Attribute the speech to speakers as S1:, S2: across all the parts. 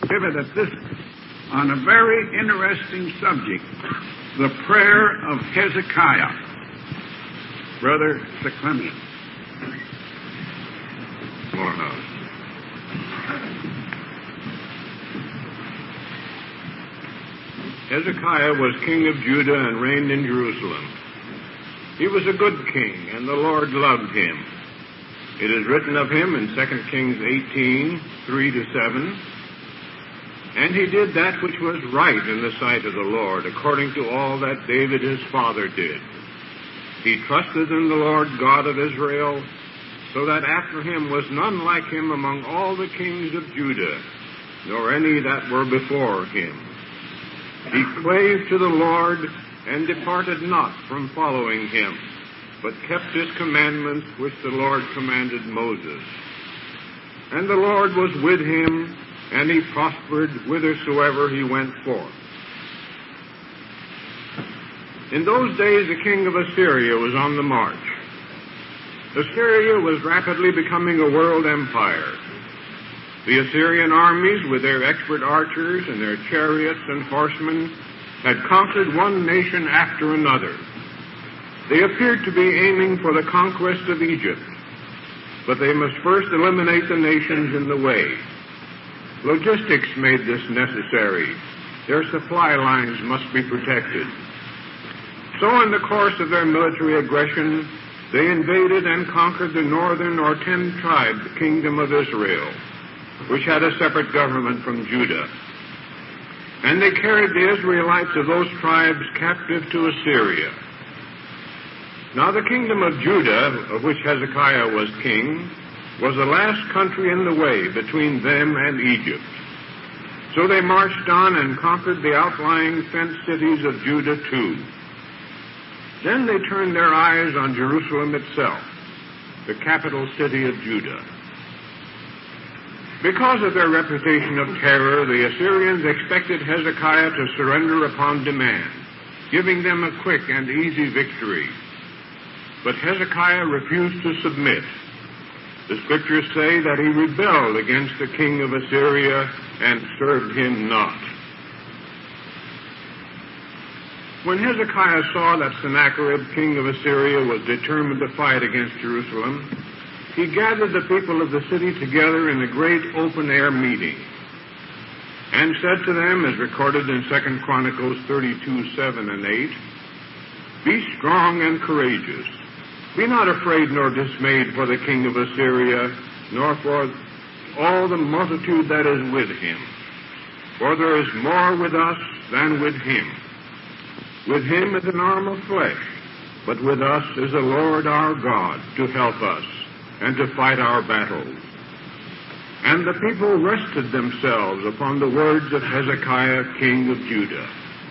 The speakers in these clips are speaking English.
S1: pivot at this on a very interesting subject, the prayer of Hezekiah. Brother Clement.
S2: Morehouse. Hezekiah was king of Judah and reigned in Jerusalem. He was a good king, and the Lord loved him. It is written of him in 2 Kings 18, 3-7, "And he did that which was right in the sight of the Lord, according to all that David his father did. He trusted in the Lord God of Israel, so that after him was none like him among all the kings of Judah, nor any that were before him. He clave to the Lord, and departed not from following him, but kept his commandments which the Lord commanded Moses. And the Lord was with him, and he prospered whithersoever he went forth." In those days the king of Assyria was on the march. Assyria was rapidly becoming a world empire. The Assyrian armies, with their expert archers and their chariots and horsemen, had conquered one nation after another. They appeared to be aiming for the conquest of Egypt, but they must first eliminate the nations in the way. Logistics made this necessary. Their supply lines must be protected. So in the course of their military aggression, they invaded and conquered the northern or 10-tribe kingdom of Israel, which had a separate government from Judah. And they carried the Israelites of those tribes captive to Assyria. Now the kingdom of Judah, of which Hezekiah was king, was the last country in the way between them and Egypt. So they marched on and conquered the outlying fenced cities of Judah too. Then they turned their eyes on Jerusalem itself, the capital city of Judah. Because of their reputation of terror, the Assyrians expected Hezekiah to surrender upon demand, giving them a quick and easy victory. But Hezekiah refused to submit. The scriptures say that he rebelled against the king of Assyria and served him not. When Hezekiah saw that Sennacherib, king of Assyria, was determined to fight against Jerusalem, he gathered the people of the city together in a great open-air meeting and said to them, as recorded in 2 Chronicles 32:7 and 8, "Be strong and courageous. Be not afraid nor dismayed for the king of Assyria, nor for all the multitude that is with him. For there is more with us than with him. With him is an arm of flesh, but with us is the Lord our God to help us and to fight our battles." And the people rested themselves upon the words of Hezekiah, king of Judah.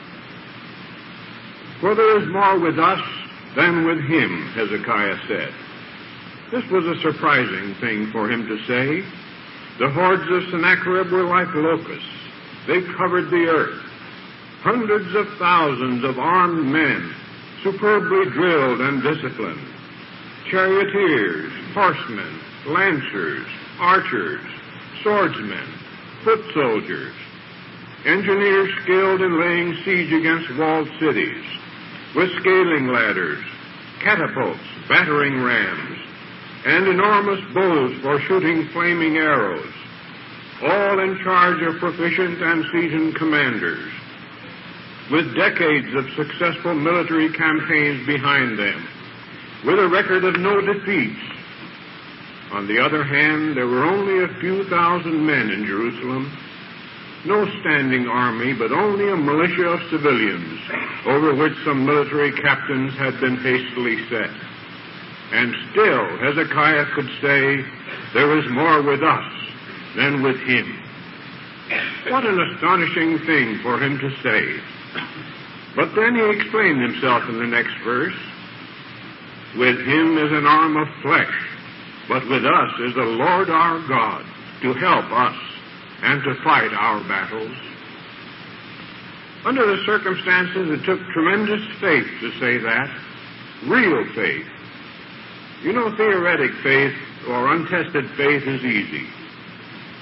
S2: "For there is more with us than with him," Hezekiah said. This was a surprising thing for him to say. The hordes of Sennacherib were like locusts. They covered the earth. Hundreds of thousands of armed men, superbly drilled and disciplined. Charioteers, horsemen, lancers, archers, swordsmen, foot soldiers, engineers skilled in laying siege against walled cities, with scaling ladders, catapults, battering rams, and enormous bows for shooting flaming arrows, all in charge of proficient and seasoned commanders, with decades of successful military campaigns behind them, with a record of no defeats. On the other hand, there were only a few thousand men in Jerusalem, no standing army, but only a militia of civilians, over which some military captains had been hastily set. And still Hezekiah could say, "There is more with us than with him." What an astonishing thing for him to say. But then he explained himself in the next verse. "With him is an arm of flesh, but with us is the Lord our God to help us and to fight our battles." Under the circumstances, it took tremendous faith to say that. Real faith. You know, theoretic faith or untested faith is easy.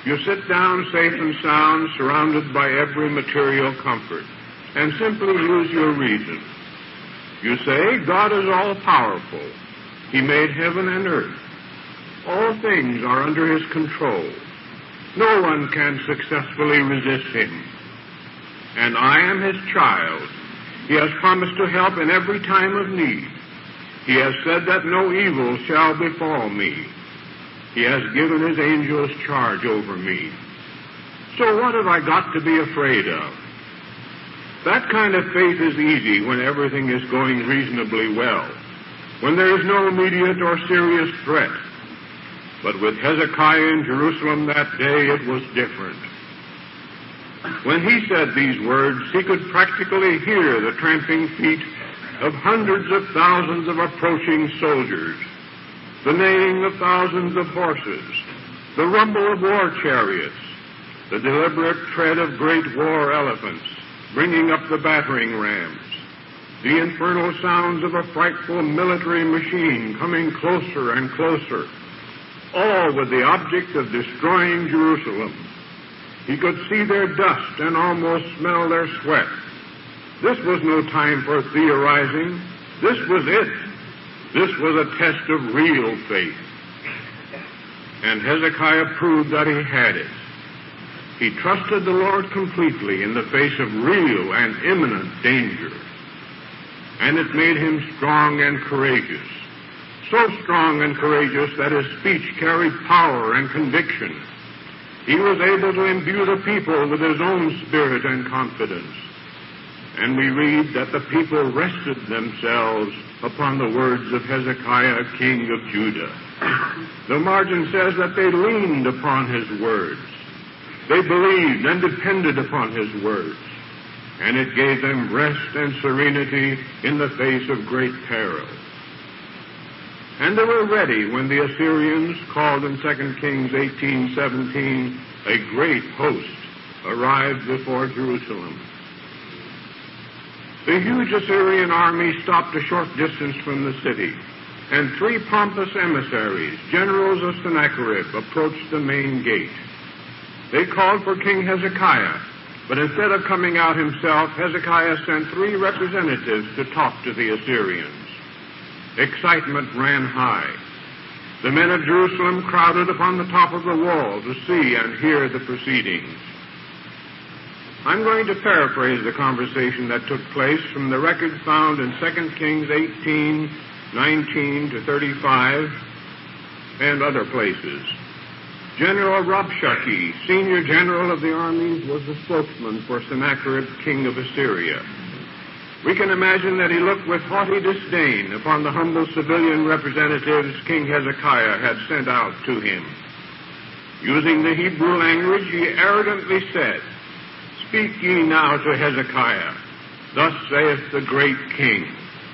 S2: You sit down safe and sound, surrounded by every material comfort, and simply use your reason. You say, God is all-powerful. He made heaven and earth. All things are under His control. No one can successfully resist Him. And I am His child. He has promised to help in every time of need. He has said that no evil shall befall me. He has given His angels charge over me. So what have I got to be afraid of? That kind of faith is easy when everything is going reasonably well, when there is no immediate or serious threat. But with Hezekiah in Jerusalem that day, it was different. When he said these words, he could practically hear the tramping feet of hundreds of thousands of approaching soldiers, the neighing of thousands of horses, the rumble of war chariots, the deliberate tread of great war elephants, bringing up the battering rams, the infernal sounds of a frightful military machine coming closer and closer, all with the object of destroying Jerusalem. He could see their dust and almost smell their sweat. This was no time for theorizing. This was it. This was a test of real faith. And Hezekiah proved that he had it. He trusted the Lord completely in the face of real and imminent danger. And it made him strong and courageous. So strong and courageous that his speech carried power and conviction. He was able to imbue the people with his own spirit and confidence. And we read that the people rested themselves upon the words of Hezekiah, king of Judah. The margin says that they leaned upon his words. They believed and depended upon his words. And it gave them rest and serenity in the face of great peril. And they were ready when the Assyrians, called in 2 Kings 18:17, a great host, arrived before Jerusalem. The huge Assyrian army stopped a short distance from the city, and 3 pompous emissaries, generals of Sennacherib, approached the main gate. They called for King Hezekiah, but instead of coming out himself, Hezekiah sent 3 representatives to talk to the Assyrians. Excitement ran high. The men of Jerusalem crowded upon the top of the wall to see and hear the proceedings. I'm going to paraphrase the conversation that took place from the record found in 2 Kings 18:19-35 and other places. General Rabshakeh, senior general of the armies, was the spokesman for Sennacherib, king of Assyria. We can imagine that he looked with haughty disdain upon the humble civilian representatives King Hezekiah had sent out to him. Using the Hebrew language, he arrogantly said, "Speak ye now to Hezekiah, thus saith the great king."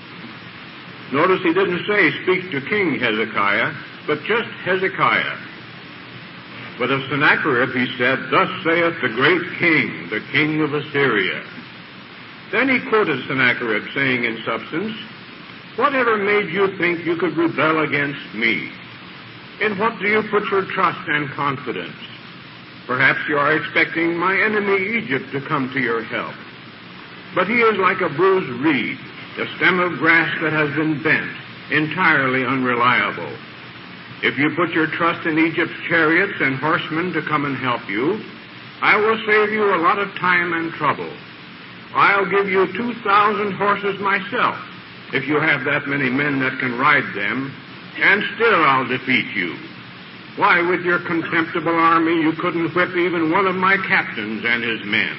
S2: Notice he didn't say, "Speak to King Hezekiah," but just Hezekiah. But of Sennacherib he said, "Thus saith the great king, the king of Assyria." Then he quoted Sennacherib, saying in substance, "Whatever made you think you could rebel against me? In what do you put your trust and confidence? Perhaps you are expecting my enemy Egypt to come to your help. But he is like a bruised reed, a stem of grass that has been bent, entirely unreliable. If you put your trust in Egypt's chariots and horsemen to come and help you, I will save you a lot of time and trouble. I'll give you 2,000 horses myself, if you have that many men that can ride them, and still I'll defeat you. Why, with your contemptible army, you couldn't whip even one of my captains and his men.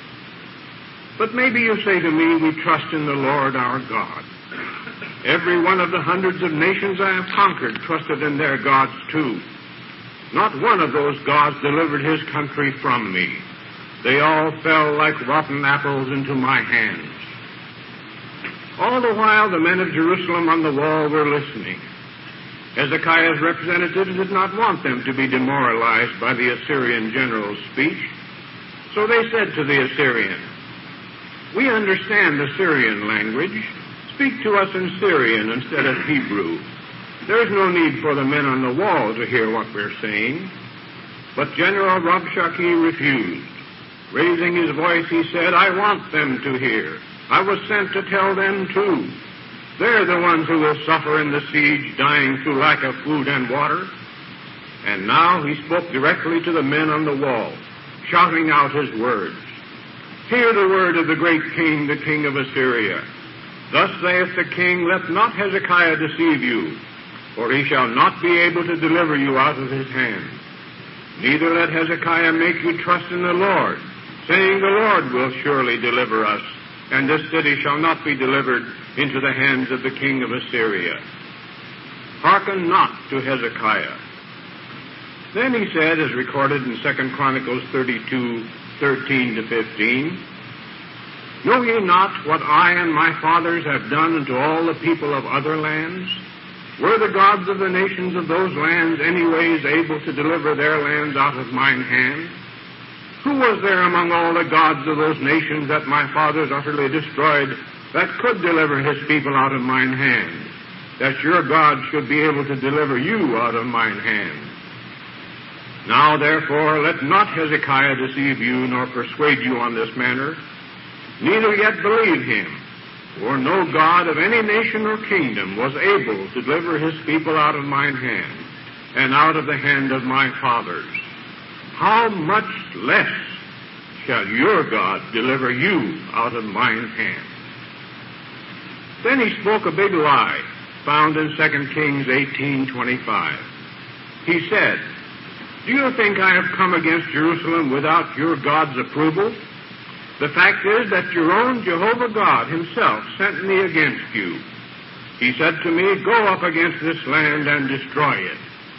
S2: But maybe you say to me, we trust in the Lord our God. Every one of the hundreds of nations I have conquered trusted in their gods too. Not one of those gods delivered his country from me. They all fell like rotten apples into my hands." All the while, the men of Jerusalem on the wall were listening. Hezekiah's representatives did not want them to be demoralized by the Assyrian general's speech. So they said to the Assyrian, "We understand the Syrian language. Speak to us in Syrian instead of Hebrew. There's no need for the men on the wall to hear what we're saying." But General Rabshakeh refused. Raising his voice, he said, "I want them to hear. I was sent to tell them too. They're the ones who will suffer in the siege, dying through lack of food and water." And now he spoke directly to the men on the wall, shouting out his words. "Hear the word of the great king, the king of Assyria. Thus saith the king, let not Hezekiah deceive you, for he shall not be able to deliver you out of his hand. Neither let Hezekiah make you trust in the Lord, saying, the Lord will surely deliver us, and this city shall not be delivered into the hands of the king of Assyria. Hearken not to Hezekiah." Then he said, as recorded in 2 Chronicles 32:13-15, "Know ye not what I and my fathers have done unto all the people of other lands? Were the gods of the nations of those lands anyways able to deliver their lands out of mine hand? Who was there among all the gods of those nations that my fathers utterly destroyed that could deliver his people out of mine hand, that your God should be able to deliver you out of mine hand? Now therefore let not Hezekiah deceive you, nor persuade you on this manner, neither yet believe him. For no God of any nation or kingdom was able to deliver his people out of mine hand, and out of the hand of my fathers. How much less shall your God deliver you out of mine hand?" Then he spoke a big lie, found in 2 Kings 18:25. He said, "Do you think I have come against Jerusalem without your God's approval? The fact is that your own Jehovah God himself sent me against you. He said to me, go up against this land and destroy it."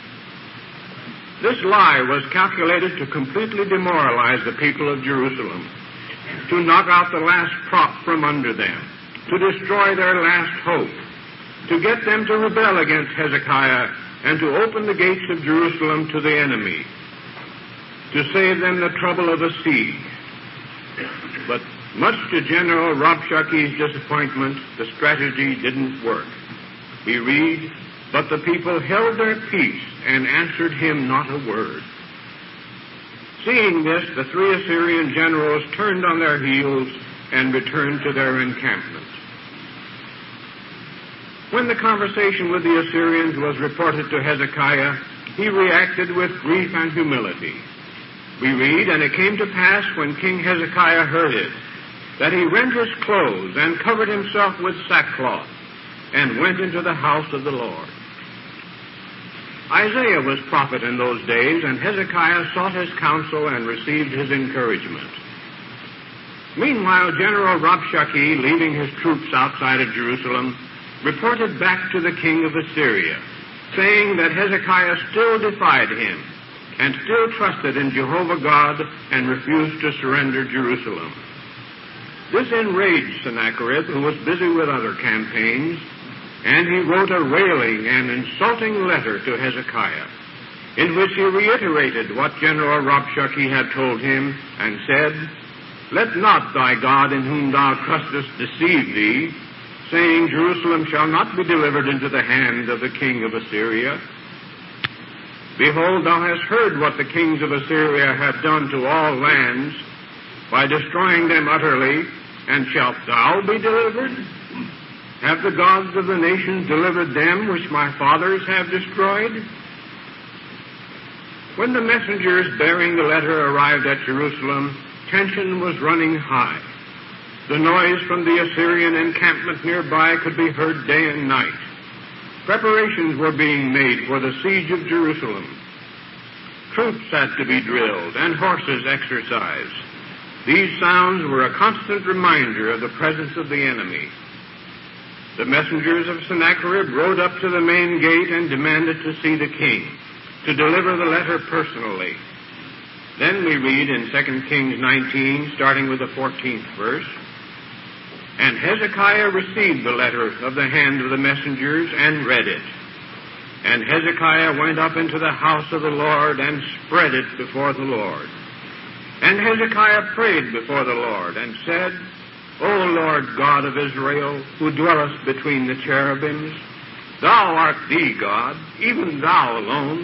S2: This lie was calculated to completely demoralize the people of Jerusalem, to knock out the last prop from under them, to destroy their last hope, to get them to rebel against Hezekiah, and to open the gates of Jerusalem to the enemy, to save them the trouble of a siege. But much to General Rabshakeh's disappointment, the strategy didn't work. We read, "But the people held their peace and answered him not a word." Seeing this, the 3 Assyrian generals turned on their heels and returned to their encampment. When the conversation with the Assyrians was reported to Hezekiah, he reacted with grief and humility. We read, "And it came to pass when King Hezekiah heard it, that he rent his clothes and covered himself with sackcloth, and went into the house of the Lord." Isaiah was prophet in those days, and Hezekiah sought his counsel and received his encouragement. Meanwhile, General Rabshakeh, leaving his troops outside of Jerusalem, reported back to the king of Assyria, saying that Hezekiah still defied him, and still trusted in Jehovah God, and refused to surrender Jerusalem. This enraged Sennacherib, who was busy with other campaigns, and he wrote a railing and insulting letter to Hezekiah, in which he reiterated what General Rabshakeh had told him, and said, "Let not thy God in whom thou trustest deceive thee, saying, Jerusalem shall not be delivered into the hand of the king of Assyria. Behold, thou hast heard what the kings of Assyria have done to all lands, by destroying them utterly, and shalt thou be delivered? Have the gods of the nations delivered them which my fathers have destroyed?" When the messengers bearing the letter arrived at Jerusalem, tension was running high. The noise from the Assyrian encampment nearby could be heard day and night. Preparations were being made for the siege of Jerusalem. Troops had to be drilled and horses exercised. These sounds were a constant reminder of the presence of the enemy. The messengers of Sennacherib rode up to the main gate and demanded to see the king, to deliver the letter personally. Then we read in 2 Kings 19, starting with the 14th verse, "And Hezekiah received the letter of the hand of the messengers and read it. And Hezekiah went up into the house of the Lord and spread it before the Lord. And Hezekiah prayed before the Lord and said, O Lord God of Israel, who dwellest between the cherubims, thou art the God, even thou alone,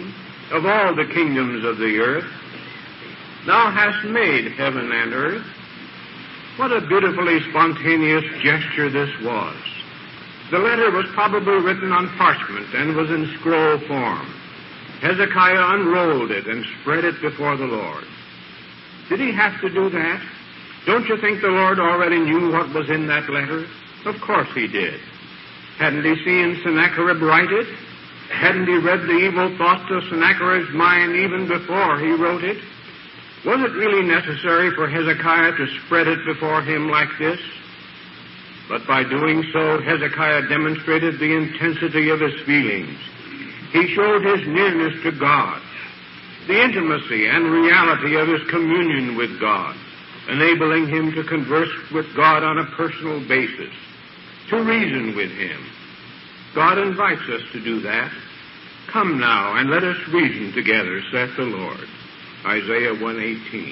S2: of all the kingdoms of the earth. Thou hast made heaven and earth. What a beautifully spontaneous gesture this was. The letter was probably written on parchment and was in scroll form. Hezekiah unrolled it and spread it before the Lord. Did he have to do that? Don't you think the Lord already knew what was in that letter? Of course he did. Hadn't he seen Sennacherib write it? Hadn't he read the evil thoughts of Sennacherib's mind even before he wrote it? Was it really necessary for Hezekiah to spread it before him like this? But by doing so, Hezekiah demonstrated the intensity of his feelings. He showed his nearness to God, the intimacy and reality of his communion with God, enabling him to converse with God on a personal basis, to reason with him. God invites us to do that. Come now, and let us reason together, saith the Lord. Isaiah 1:18.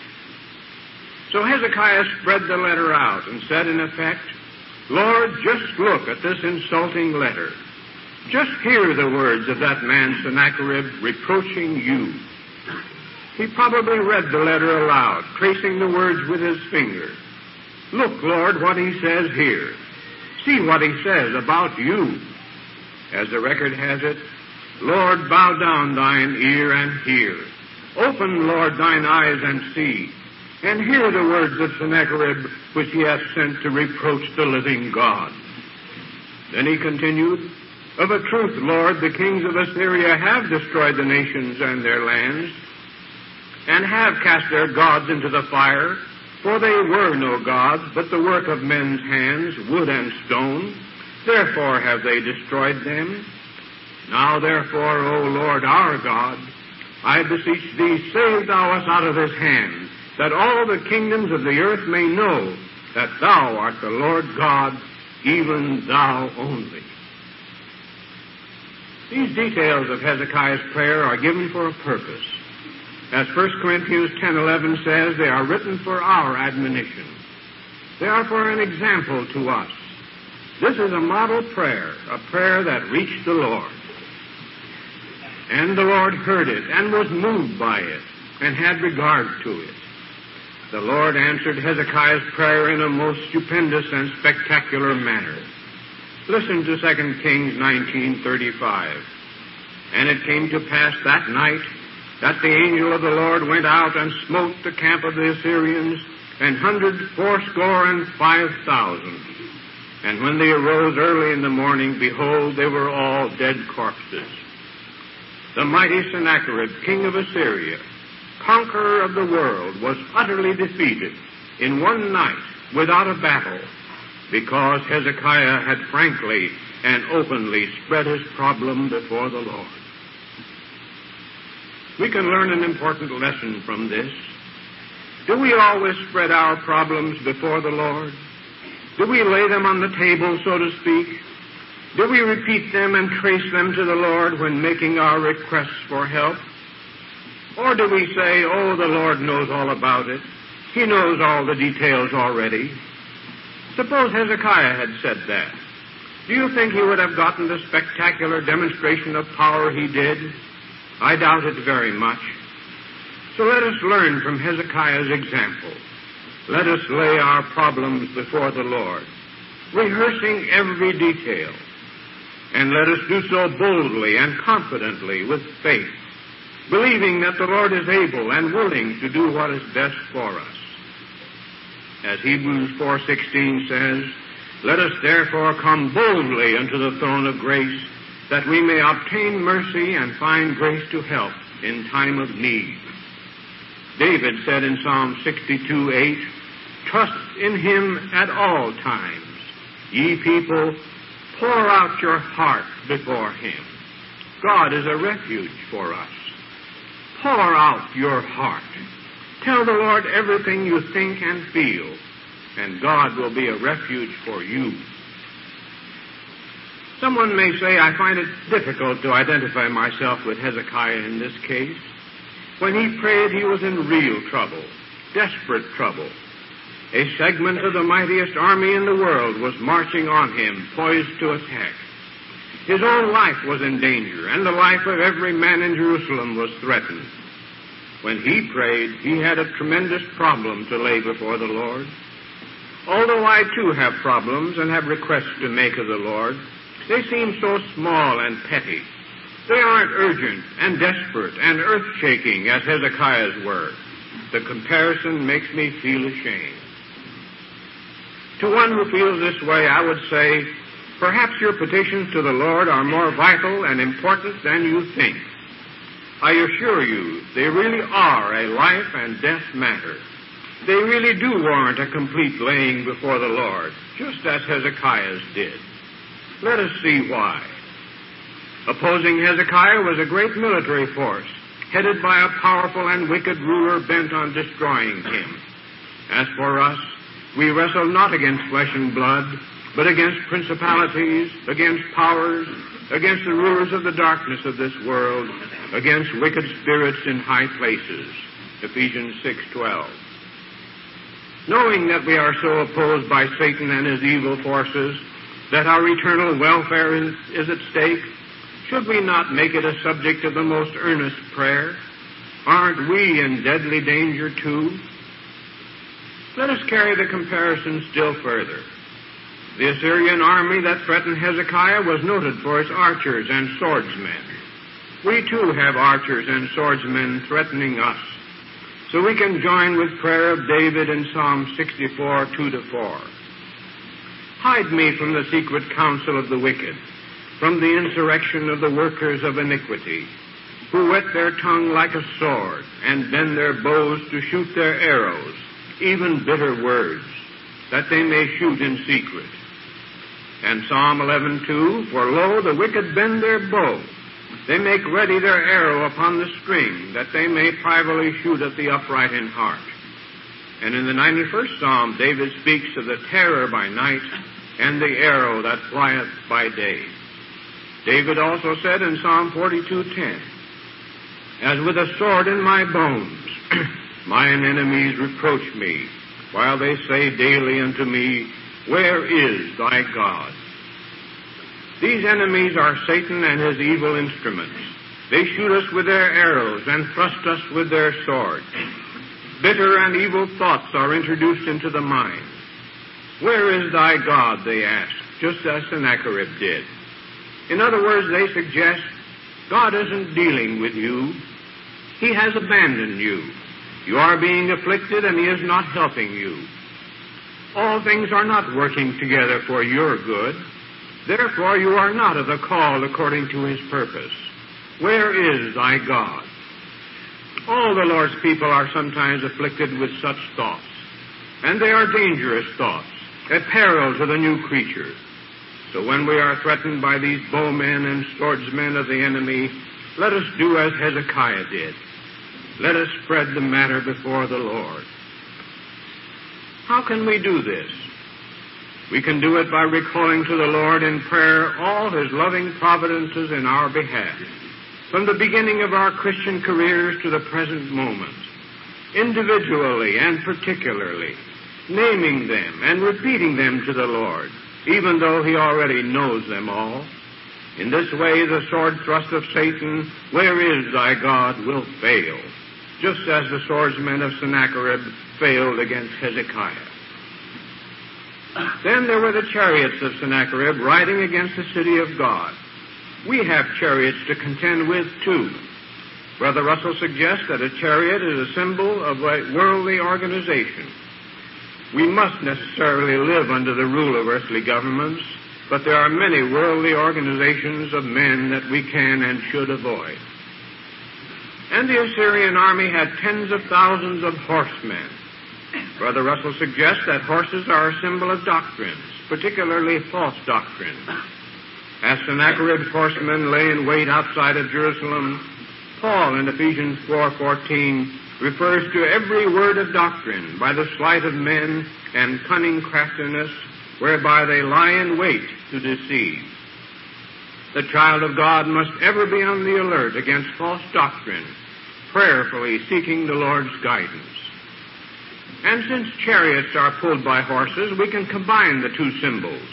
S2: So Hezekiah spread the letter out and said in effect, Lord, just look at this insulting letter. Just hear the words of that man Sennacherib reproaching you. He probably read the letter aloud, tracing the words with his finger. Look, Lord, what he says here. See what he says about you. As the record has it, Lord, bow down thine ear and hear. Open, Lord, thine eyes and see, and hear the words of Sennacherib, which he hath sent to reproach the living God. Then he continued, Of a truth, Lord, the kings of Assyria have destroyed the nations and their lands, and have cast their gods into the fire, for they were no gods, but the work of men's hands, wood and stone. Therefore have they destroyed them. Now therefore, O Lord our God, I beseech thee, save thou us out of his hand, that all the kingdoms of the earth may know that thou art the Lord God, even thou only. These details of Hezekiah's prayer are given for a purpose. As 1 Corinthians 10:11 says, they are written for our admonition. They are for an example to us. This is a model prayer, a prayer that reached the Lord. And the Lord heard it and was moved by it and had regard to it. The Lord answered Hezekiah's prayer in a most stupendous and spectacular manner. Listen to 2 Kings 19:35. And it came to pass that night that the angel of the Lord went out and smote the camp of the Assyrians 185,000. And when they arose early in the morning, behold, they were all dead corpses. The mighty Sennacherib, king of Assyria, conqueror of the world, was utterly defeated in one night without a battle, because Hezekiah had frankly and openly spread his problem before the Lord. We can learn an important lesson from this. Do we always spread our problems before the Lord? Do we lay them on the table, so to speak? Do we repeat them and trace them to the Lord when making our requests for help? Or do we say, oh, the Lord knows all about it. He knows all the details already. Suppose Hezekiah had said that. Do you think he would have gotten the spectacular demonstration of power he did? I doubt it very much. So let us learn from Hezekiah's example. Let us lay our problems before the Lord, rehearsing every detail. And let us do so boldly and confidently with faith, believing that the Lord is able and willing to do what is best for us. As Hebrews 4:16 says, let us therefore come boldly unto the throne of grace, that we may obtain mercy and find grace to help in time of need. David said in Psalm 62:8, trust in him at all times. Ye people, pour out your heart before him. God is a refuge for us. Pour out your heart. Tell the Lord everything you think and feel, and God will be a refuge for you. Someone may say, I find it difficult to identify myself with Hezekiah in this case. When he prayed, he was in real trouble, desperate trouble. A segment of the mightiest army in the world was marching on him, poised to attack. His own life was in danger, and the life of every man in Jerusalem was threatened. When he prayed, he had a tremendous problem to lay before the Lord. Although I too have problems and have requests to make of the Lord, they seem so small and petty. They aren't urgent and desperate and earth-shaking as Hezekiah's were. The comparison makes me feel ashamed. To one who feels this way, I would say, perhaps your petitions to the Lord are more vital and important than you think. I assure you, they really are a life and death matter. They really do warrant a complete laying before the Lord, just as Hezekiah's did. Let us see why. Opposing Hezekiah was a great military force, headed by a powerful and wicked ruler bent on destroying him. As for us, we wrestle not against flesh and blood, but against principalities, against powers, against the rulers of the darkness of this world, against wicked spirits in high places. Ephesians 6:12. Knowing that we are so opposed by Satan and his evil forces, that our eternal welfare is at stake, should we not make it a subject of the most earnest prayer? Aren't we in deadly danger too? Let us carry the comparison still further. The Assyrian army that threatened Hezekiah was noted for its archers and swordsmen. We too have archers and swordsmen threatening us. So we can join with prayer of David in Psalm 64, 2-4. Hide me from the secret counsel of the wicked, from the insurrection of the workers of iniquity, who whet their tongue like a sword and bend their bows to shoot their arrows, even bitter words, that they may shoot in secret. And Psalm 11:2, for lo, the wicked bend their bow. They make ready their arrow upon the string, that they may privily shoot at the upright in heart. And in the 91st Psalm, David speaks of the terror by night and the arrow that flieth by day. David also said in Psalm 42:10, as with a sword in my bones, mine enemies reproach me, while they say daily unto me, where is thy God? These enemies are Satan and his evil instruments. They shoot us with their arrows and thrust us with their swords. Bitter and evil thoughts are introduced into the mind. Where is thy God, they ask, just as Sennacherib did. In other words, they suggest, God isn't dealing with you. He has abandoned you. You are being afflicted and he is not helping you. All things are not working together for your good. Therefore, you are not of the call according to his purpose. Where is thy God? All the Lord's people are sometimes afflicted with such thoughts, and they are dangerous thoughts, a peril to the new creature. So when we are threatened by these bowmen and swordsmen of the enemy, let us do as Hezekiah did. Let us spread the matter before the Lord. How can we do this? We can do it by recalling to the Lord in prayer all his loving providences in our behalf, from the beginning of our Christian careers to the present moment, individually and particularly, naming them and repeating them to the Lord, even though he already knows them all. In this way, the sword thrust of Satan, where is thy God, will fail, just as the swordsmen of Sennacherib failed against Hezekiah. Then there were the chariots of Sennacherib riding against the city of God. We have chariots to contend with, too. Brother Russell suggests that a chariot is a symbol of a worldly organization. We must necessarily live under the rule of earthly governments, but there are many worldly organizations of men that we can and should avoid. And the Assyrian army had tens of thousands of horsemen. Brother Russell suggests that horses are a symbol of doctrines, particularly false doctrines. As Sennacherib's horsemen lay in wait outside of Jerusalem, Paul in Ephesians 4:14 refers to every word of doctrine by the sleight of men and cunning craftiness whereby they lie in wait to deceive. The child of God must ever be on the alert against false doctrine, prayerfully seeking the Lord's guidance. And since chariots are pulled by horses, we can combine the two symbols.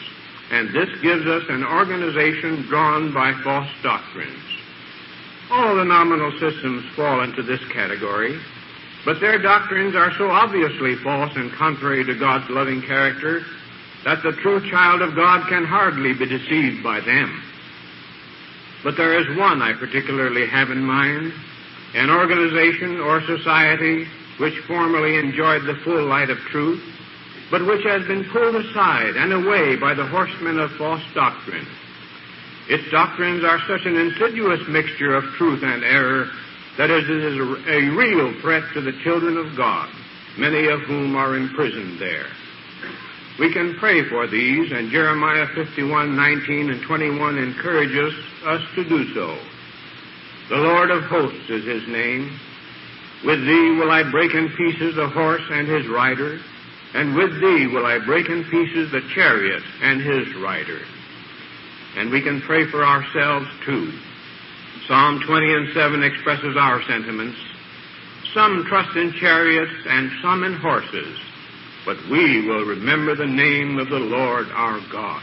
S2: and this gives us an organization drawn by false doctrines. All the nominal systems fall into this category, but their doctrines are so obviously false and contrary to God's loving character that the true child of God can hardly be deceived by them. But there is one I particularly have in mind, an organization or society which formerly enjoyed the full light of truth, but which has been pulled aside and away by the horsemen of false doctrine. Its doctrines are such an insidious mixture of truth and error that it is a real threat to the children of God, many of whom are imprisoned there. We can pray for these, and Jeremiah 51:19 and 21 encourages us to do so. The Lord of hosts is his name. With thee will I break in pieces the horse and his rider, and with thee will I break in pieces the chariot and his rider. And we can pray for ourselves too. Psalm 20:7 expresses our sentiments. Some trust in chariots and some in horses, but we will remember the name of the Lord our God.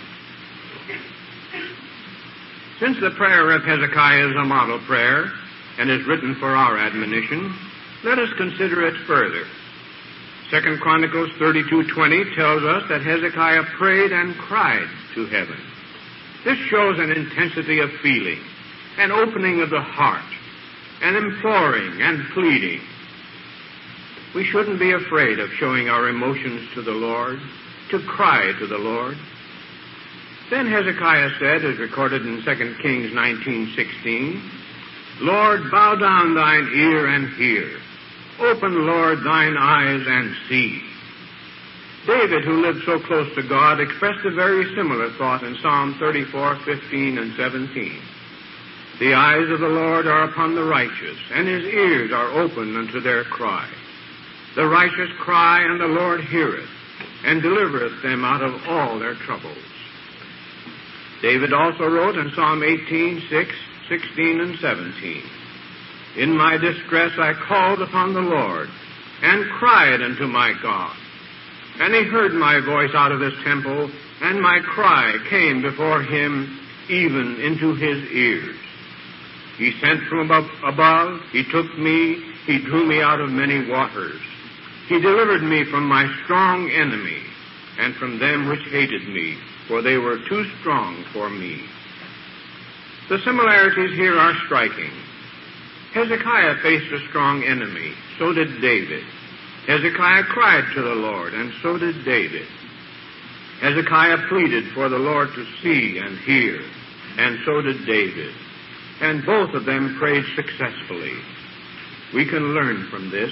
S2: Since the prayer of Hezekiah is a model prayer and is written for our admonition, let us consider it further. 2 Chronicles 32:20 tells us that Hezekiah prayed and cried to heaven. This shows an intensity of feeling, an opening of the heart, an imploring and pleading. We shouldn't be afraid of showing our emotions to the Lord, to cry to the Lord. Then Hezekiah said, as recorded in 2 Kings 19:16, Lord, bow down thine ear and hear. Open, Lord, thine eyes and see. David, who lived so close to God, expressed a very similar thought in Psalm 34:15 and 17. The eyes of the Lord are upon the righteous, and his ears are open unto their cry. The righteous cry, and the Lord heareth, and delivereth them out of all their troubles. David also wrote in Psalm 18:6, 16, and 17, In my distress I called upon the Lord, and cried unto my God. And he heard my voice out of his temple, and my cry came before him even into his ears. He sent from above, he took me, he drew me out of many waters. He delivered me from my strong enemy, and from them which hated me, for they were too strong for me. The similarities here are striking. Hezekiah faced a strong enemy, so did David. Hezekiah cried to the Lord, and so did David. Hezekiah pleaded for the Lord to see and hear, and so did David. And both of them prayed successfully. We can learn from this.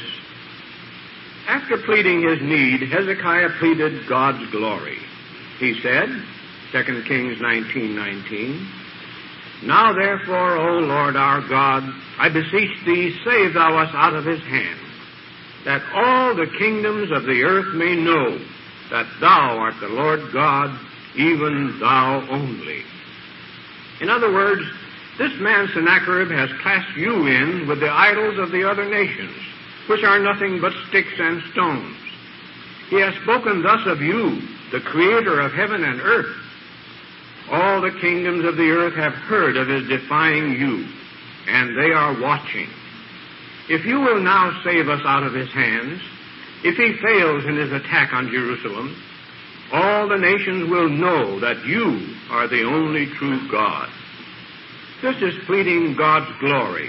S2: After pleading his need, Hezekiah pleaded God's glory. He said, 2 Kings 19:19, Now therefore, O Lord our God, I beseech thee, save thou us out of his hand, that all the kingdoms of the earth may know that thou art the Lord God, even thou only. In other words, this man Sennacherib has classed you in with the idols of the other nations, which are nothing but sticks and stones. He has spoken thus of you, the Creator of heaven and earth. All the kingdoms of the earth have heard of his defying you, and they are watching. If you will now save us out of his hands, if he fails in his attack on Jerusalem, all the nations will know that you are the only true God. This is pleading God's glory.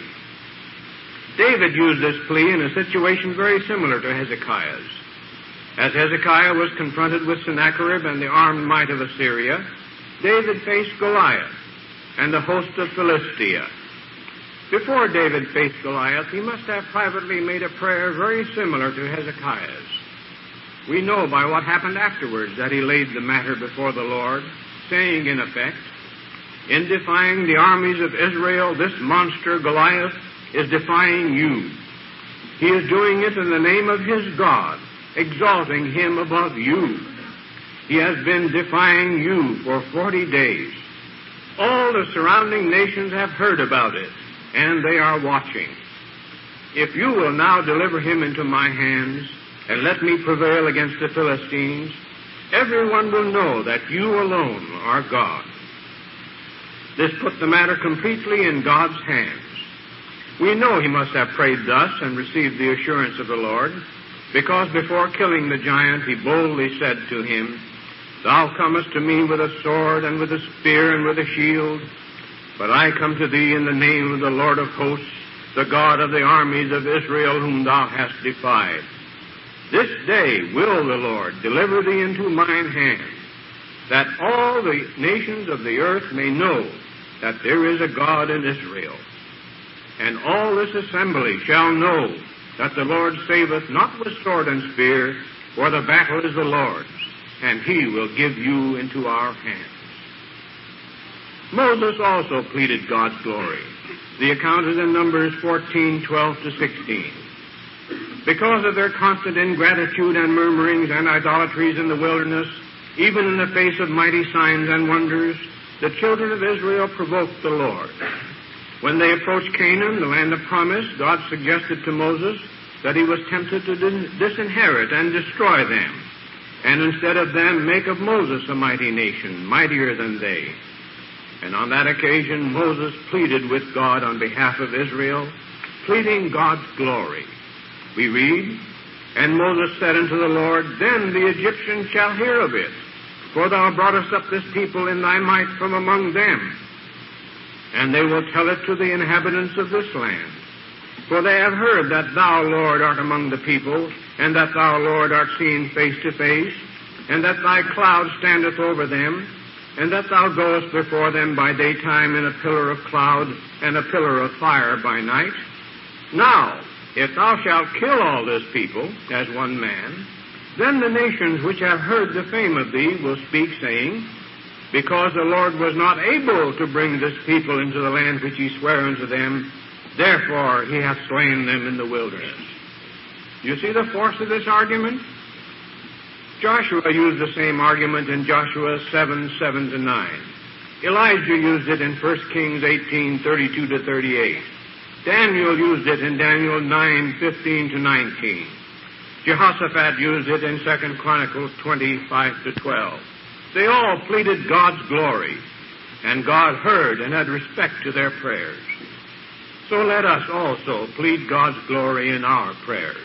S2: David used this plea in a situation very similar to Hezekiah's. As Hezekiah was confronted with Sennacherib and the armed might of Assyria, David faced Goliath and the host of Philistia. Before David faced Goliath, he must have privately made a prayer very similar to Hezekiah's. We know by what happened afterwards that he laid the matter before the Lord, saying in effect, In defying the armies of Israel, this monster Goliath is defying you. He is doing it in the name of his God, exalting him above you. He has been defying you for 40 days. All the surrounding nations have heard about it, and they are watching. If you will now deliver him into my hands, and let me prevail against the Philistines, everyone will know that you alone are God. This put the matter completely in God's hands. We know he must have prayed thus and received the assurance of the Lord, because before killing the giant he boldly said to him, Thou comest to me with a sword and with a spear and with a shield, but I come to thee in the name of the Lord of hosts, the God of the armies of Israel, whom thou hast defied. This day will the Lord deliver thee into mine hand, that all the nations of the earth may know that there is a God in Israel. And all this assembly shall know that the Lord saveth not with sword and spear, for the battle is the Lord's, and he will give you into our hands. Moses also pleaded God's glory. The account is in Numbers 14:12-16. Because of their constant ingratitude and murmurings and idolatries in the wilderness, even in the face of mighty signs and wonders, the children of Israel provoked the Lord. When they approached Canaan, the land of promise, God suggested to Moses that he was tempted to disinherit and destroy them, and instead of them make of Moses a mighty nation, mightier than they. And on that occasion, Moses pleaded with God on behalf of Israel, pleading God's glory. We read, And Moses said unto the Lord, Then the Egyptians shall hear of it, for thou broughtest up this people in thy might from among them. And they will tell it to the inhabitants of this land. For they have heard that thou, Lord, art among the people, and that thou, Lord, art seen face to face, and that thy cloud standeth over them, and that thou goest before them by daytime in a pillar of cloud and a pillar of fire by night. Now, if thou shalt kill all this people as one man, then the nations which have heard the fame of thee will speak, saying, Because the Lord was not able to bring this people into the land which he sware unto them, therefore he hath slain them in the wilderness. You see the force of this argument? Joshua used the same argument in Joshua 7:7-9. Elijah used it in 1 Kings 18:32-38. Daniel used it in Daniel 9:15-19. Jehoshaphat used it in 2 Chronicles 20:5-12. They all pleaded God's glory, and God heard and had respect to their prayers. So let us also plead God's glory in our prayers.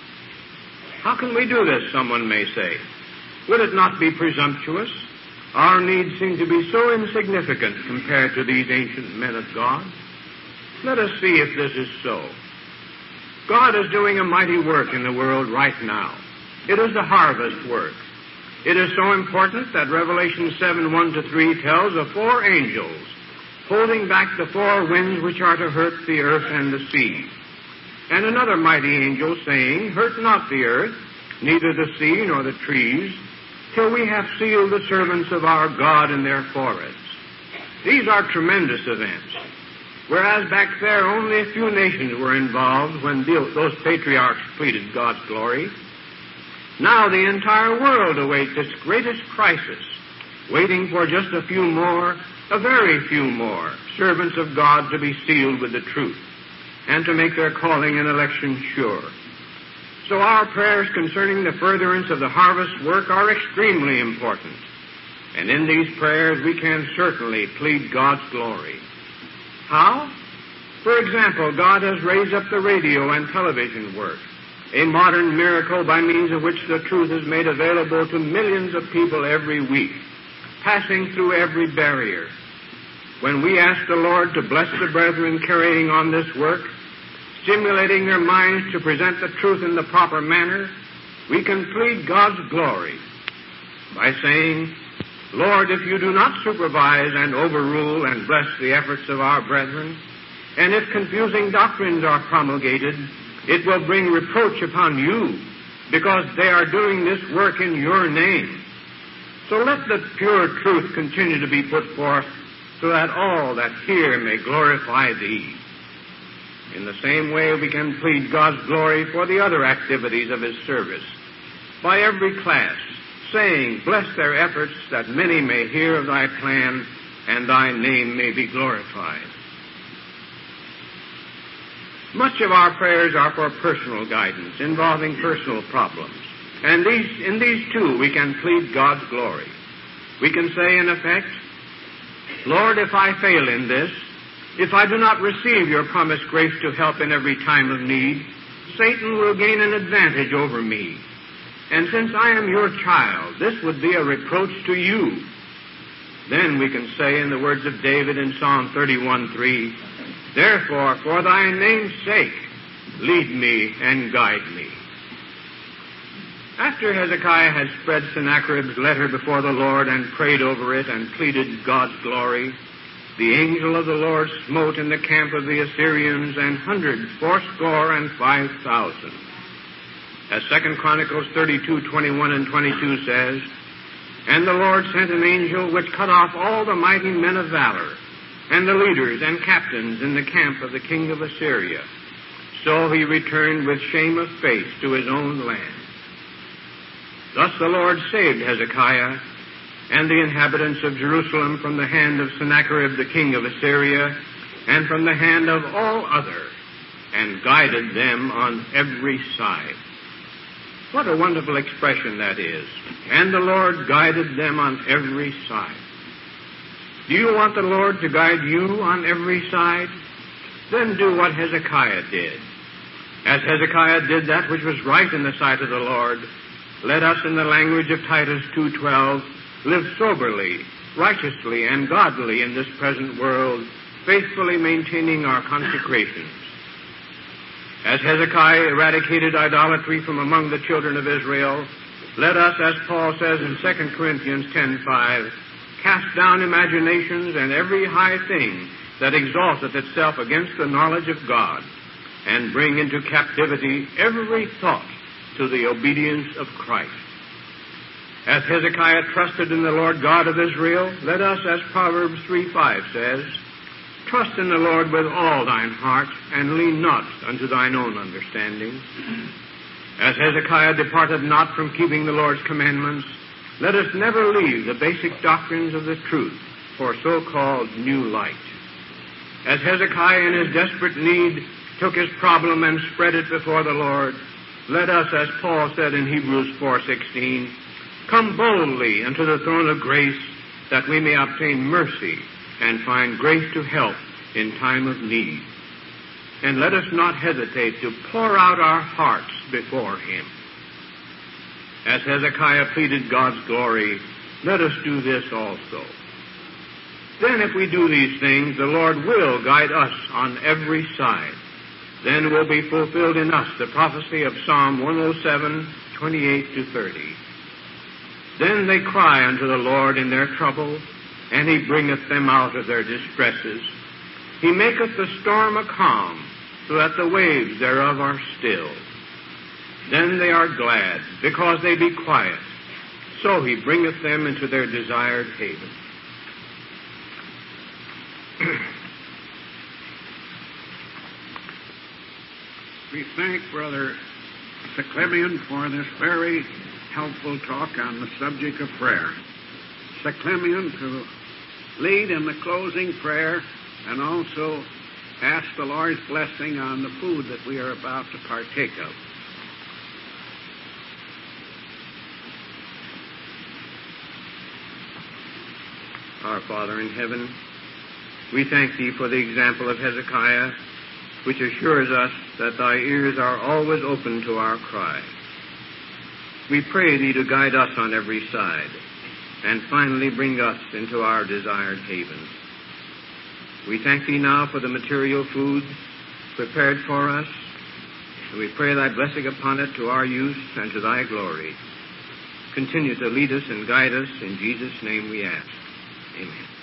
S2: How can we do this, someone may say? Would it not be presumptuous? Our needs seem to be so insignificant compared to these ancient men of God. Let us see if this is so. God is doing a mighty work in the world right now. It is the harvest work. It is so important that Revelation 7:1-3 tells of 4 angels holding back the 4 winds which are to hurt the earth and the sea. And another mighty angel saying, Hurt not the earth, neither the sea nor the trees, till we have sealed the servants of our God in their foreheads. These are tremendous events. Whereas back there only a few nations were involved when those patriarchs pleaded God's glory, now the entire world awaits its greatest crisis, waiting for just a few more, a very few more, servants of God to be sealed with the truth and to make their calling and election sure. So our prayers concerning the furtherance of the harvest work are extremely important. And in these prayers we can certainly plead God's glory. How? For example, God has raised up the radio and television work, a modern miracle by means of which the truth is made available to millions of people every week, passing through every barrier. When we ask the Lord to bless the brethren carrying on this work, stimulating their minds to present the truth in the proper manner, we can plead God's glory by saying, Lord, if you do not supervise and overrule and bless the efforts of our brethren, and if confusing doctrines are promulgated, it will bring reproach upon you, because they are doing this work in your name. So let the pure truth continue to be put forth, so that all that hear may glorify thee. In the same way, we can plead God's glory for the other activities of his service, by every class, saying, Bless their efforts, that many may hear of thy plan, and thy name may be glorified. Much of our prayers are for personal guidance, involving personal problems. And in these two, we can plead God's glory. We can say, in effect, Lord, if I fail in this, if I do not receive your promised grace to help in every time of need, Satan will gain an advantage over me. And since I am your child, this would be a reproach to you. Then we can say in the words of David in Psalm 31:3, therefore, for thy name's sake, lead me and guide me. After Hezekiah had spread Sennacherib's letter before the Lord and prayed over it and pleaded God's glory, the angel of the Lord smote in the camp of the Assyrians 185,000. As 2 Chronicles 32:21 and 22 says, and the Lord sent an angel which cut off all the mighty men of valor, and the leaders and captains in the camp of the king of Assyria. So he returned with shame of face to his own land. Thus the Lord saved Hezekiah and the inhabitants of Jerusalem from the hand of Sennacherib the king of Assyria, and from the hand of all other, and guided them on every side. What a wonderful expression that is. And the Lord guided them on every side. Do you want the Lord to guide you on every side? Then do what Hezekiah did. As Hezekiah did that which was right in the sight of the Lord, let us, in the language of Titus 2:12, live soberly, righteously, and godly in this present world, faithfully maintaining our consecrations. As Hezekiah eradicated idolatry from among the children of Israel, let us, as Paul says in 2 Corinthians 10:5, cast down imaginations and every high thing that exalteth itself against the knowledge of God, and bring into captivity every thought to the obedience of Christ. As Hezekiah trusted in the Lord God of Israel, let us, as Proverbs 3:5 says, trust in the Lord with all thine heart, and lean not unto thine own understanding. As Hezekiah departed not from keeping the Lord's commandments, let us never leave the basic doctrines of the truth for so-called new light. As Hezekiah in his desperate need took his problem and spread it before the Lord, let us, as Paul said in Hebrews 4:16, come boldly unto the throne of grace, that we may obtain mercy and find grace to help in time of need. And let us not hesitate to pour out our hearts before him. As Hezekiah pleaded God's glory, let us do this also. Then if we do these things, the Lord will guide us on every side. Then will be fulfilled in us the prophecy of Psalm 107:28-30. Then they cry unto the Lord in their trouble, and he bringeth them out of their distresses. He maketh the storm a calm, so that the waves thereof are still. Then they are glad, because they be quiet. So he bringeth them into their desired haven.
S1: We thank Brother Seclemian for this very helpful talk on the subject of prayer. Seclemian to lead in the closing prayer and also ask the Lord's blessing on the food that we are about to partake of.
S2: Our Father in heaven, we thank thee for the example of Hezekiah, which assures us that thy ears are always open to our cry. We pray thee to guide us on every side, and finally bring us into our desired haven. We thank thee now for the material food prepared for us, and we pray thy blessing upon it to our use and to thy glory. Continue to lead us and guide us. In Jesus' name we ask. Amen.